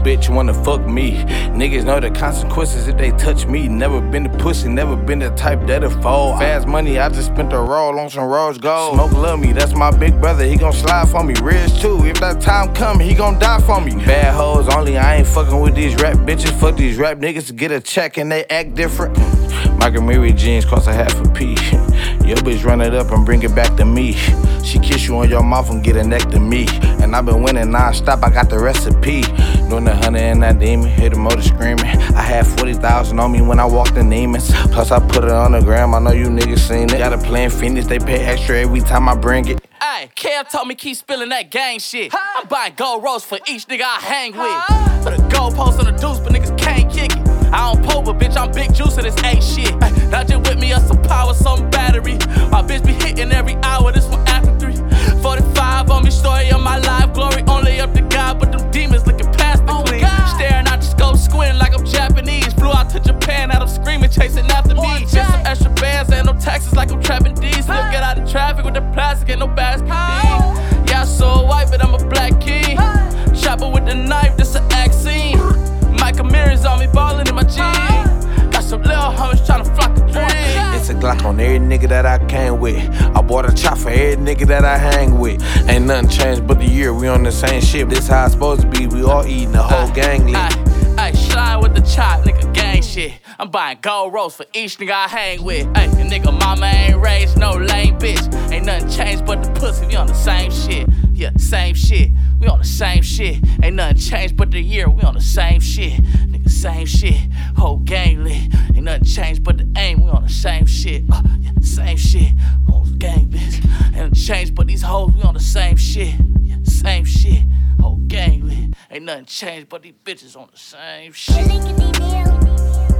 bitch wanna fuck me. Niggas know the consequences if they touch me. Never been the pussy, never been the type that'll fold. Fast money, I just spent a roll on some rose gold. Smoke love me, that's my big brother, he gon' slide for me. Riz too, if that time come, he gon' die for me. Bad hoes only, I ain't fucking with these rap bitches. Fuck these rap niggas to get a check and they act different. Michael Mary jeans cost a half a P. Your bitch run it up and bring it back to me. She kiss you on your mouth and get a neck to me. And I been winning non-stop, I got the recipe. Doing the hunter and that demon, hit the motor screaming. I had 40,000 on me when I walked in Neiman's. Plus I put it on the gram, I know you niggas seen it. Got a plan Phoenix, they pay extra every time I bring it. Ay, Kev told me keep spilling that gang shit. I'm buying gold rolls for each nigga I hang with. Put a gold post on the deuce, but niggas can't kick it. I don't pull, but bitch, I'm big juice and this ain't shit. Now just whip me up some power, some battery. My bitch be hitting every hour, this one after 3. 45 on me, story of my life, glory only up to God, but them demons looking past the clean. Staring out the scope, squinting like I'm Japanese. Flew out to Japan, had them screaming, chasing after me. Just some extra bands and no taxes like I'm trapping D's. Look get out in traffic with the plastic and no basket. Yeah, I so white, but I'm a black king. Chopper with the knife, this an axe scene. Michael Mirrors on me, ballin' in my jeans. Got some little homies tryna flock the dream. It's a Glock on every nigga that I came with. I bought a chop for every nigga that I hang with. Ain't nothing changed but the year, we on the same ship. This how it's supposed to be, we all eating the whole gang lit. Ay, slide with the chop, nigga, gang shit. I'm buying gold rolls for each nigga I hang with. Ay, the nigga mama ain't raised no lame bitch. Ain't nothing changed but the pussy, we on the same shit. Yeah, same shit, we on the same shit. Ain't nothing changed but the year, we on the same shit. Nigga, same shit, whole gang lit. Ain't nothing changed but the aim, we on the same shit. Yeah, same shit, whole gang bitch. Ain't nothing changed but these hoes, we on the same shit. Yeah, same shit, whole gang lit. Ain't nothing changed but these bitches on the same shit.